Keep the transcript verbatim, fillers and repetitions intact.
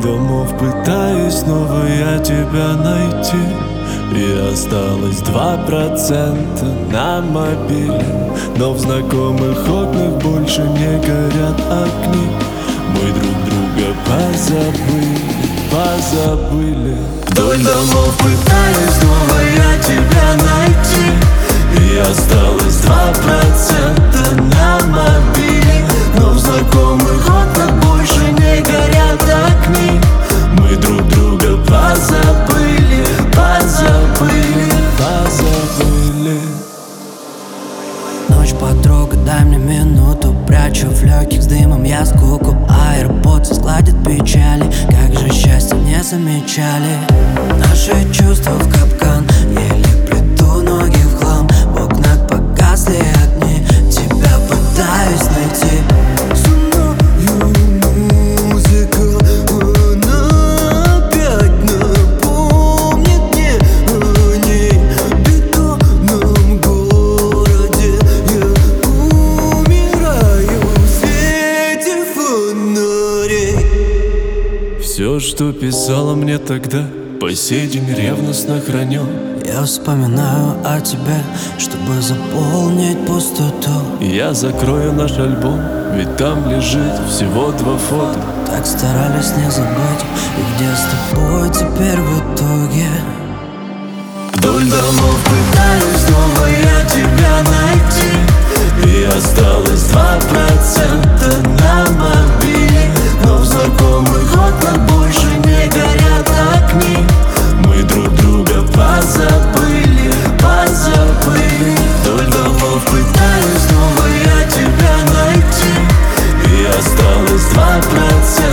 домов пытаюсь снова я тебя найти, и осталось два процента на мобиле, но в знакомых окнах больше не горят огни. Мы друг друга позабыли, позабыли. Вдоль домов пытаюсь снова я тебя найти, и осталось два процента на мобиле, но в знакомых окнах больше не горят огни. Мы друг друга позабыли, позабыли, позабыли. Ночь, подруга, дай мне минуту. Прячу в легких с дымом я скуку. AirPods сгладит печали. Как же счастье не замечали. Наши чувства в капкан. Еле плету ноги в хлам. В окнах погасли огни. Тебя пытаюсь найти. Все, что писала мне тогда, по сей день ревностно храню. Я вспоминаю о тебе, чтобы заполнить пустоту. Я закрою наш альбом, ведь там лежит всего два фото. Так старались не забыть, и где с тобой теперь в итоге? Вдоль домов пытаюсь снова я тебя найти, и осталось два процента на мобиле, но в знакомых окнах больше не горят огни. Мы друг друга позабыли, позабыли. Вдоль домов пытаюсь снова я тебя найти, и осталось два процента